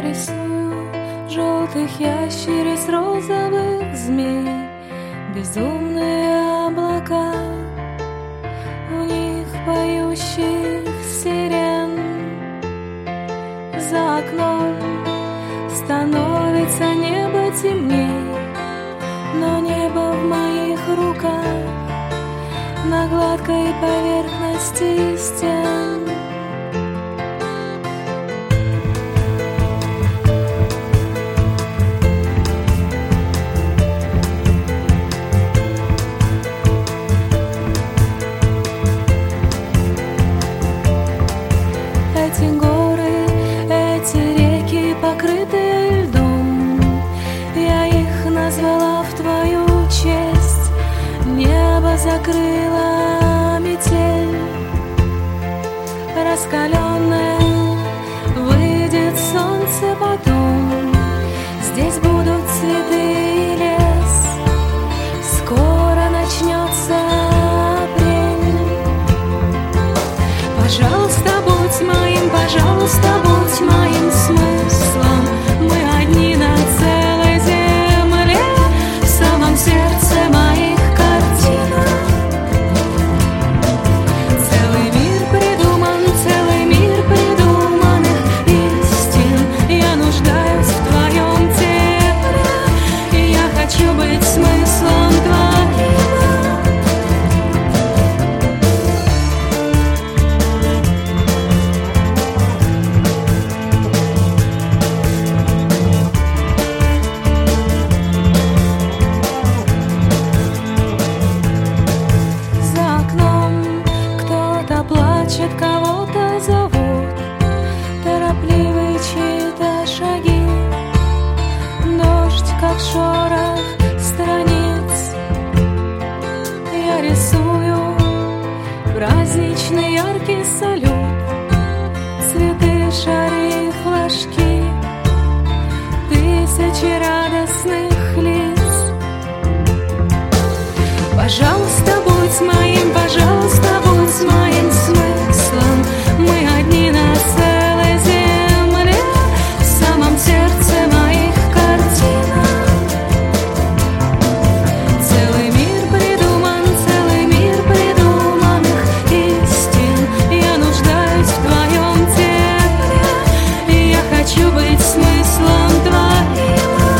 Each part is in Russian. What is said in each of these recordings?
рисую желтых ящериц, розовых змей, безумные облака, у них поющих сирен. За окном становится небо темней, но небо в моих руках, на гладкой поверхности стен. Эти горы, эти реки, покрытые льдом, я их назвала в твою честь. Небо закрыла метель раскаленная, выйдет солнце потом. Здесь будут цветы и лес, скоро начнется апрель. Пожалуйста, будь моим, пожалуйста, будь моим смыслом. Мы одни на целой земле, в самом сердце моих картинок. Целый мир придуманных истин. Я нуждаюсь в твоем тепле, и я хочу быть смыслом твоим. За окном кто-то плачет, кого-то зовут, торопливые чьи-то шаги. Дождь, как шорох страниц, я рисую праздничный яркий салют, цветы, шары, флажки, тысячи радостных лиц. Пожалуйста, будь моим, пожалуйста, будь моим смыслом. Мы одни на целой земле, в самом сердце моих картинок. Целый мир придуманных истин. Я нуждаюсь в твоем тепле, и я хочу быть смыслом твоим.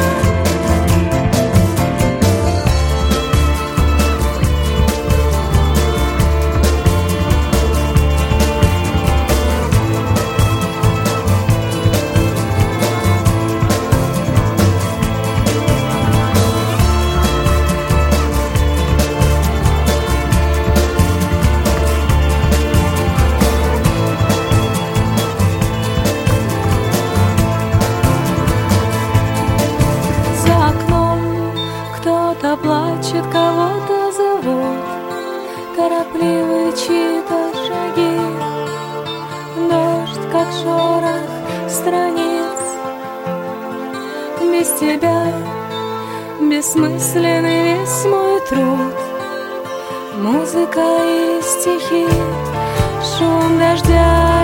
За окном кто-то плачет, кого-то зовут, торопливые чьи-то шаги. Дождь, как шорох страниц. Без тебя бессмысленный весь мой труд. Музыка и стихи, шум дождя